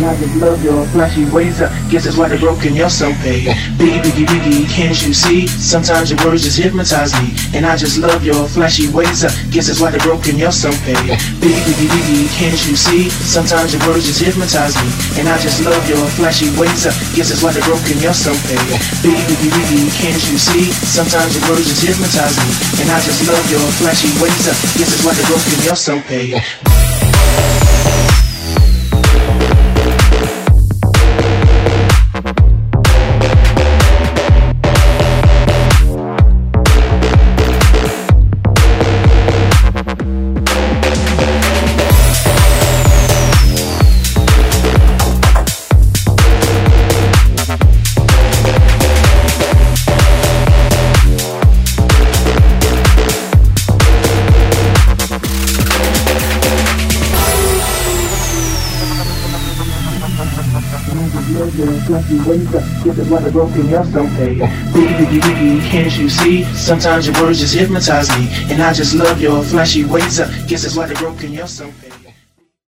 And I just love your flashy ways. Guess that's why they're broken, you're so paid. Biggie, biggie, biggie, can't you see? Sometimes your words just hypnotize me. And I just love your flashy ways. Guess that's why they're broken, you're so paid. Biggie, biggie, biggie, can't you see? Sometimes your words just hypnotize me. And I just love your flashy ways. Guess that's why they're broken, you're so paid. Biggie, biggie, biggie, can't you see? Sometimes your words just hypnotize me. And I just love your flashy ways. Guess that's why they're broken, you're so paid. Flashy ways, guess that's why they're broken, you're so paid. Biggie, biggie, biggie, can't you see? Sometimes your words just hypnotize me. And I just love your flashy ways, guess that's why they're broken, you're so paid.